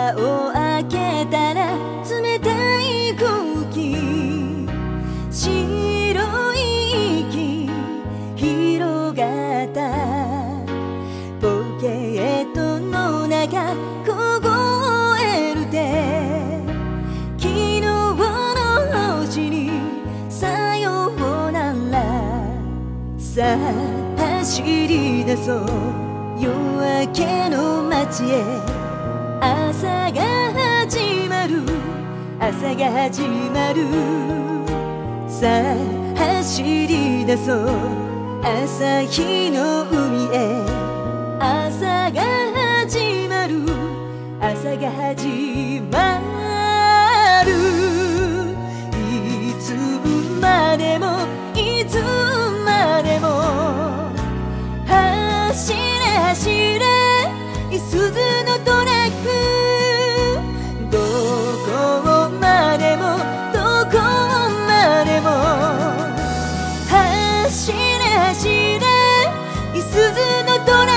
アを開けたら冷たい空気、白い息広がったポケットの中凍える手、昨日の星にさようなら、さあ走り出そう夜明けの街へ、朝が始まる朝が始まる、さあ走り出そう朝日の海へ、朝が始まる朝が始まる、いつまでもいつまでも走れ走れいすゞのトラック、どこまでもどこまでも走れ走れいすゞのトラック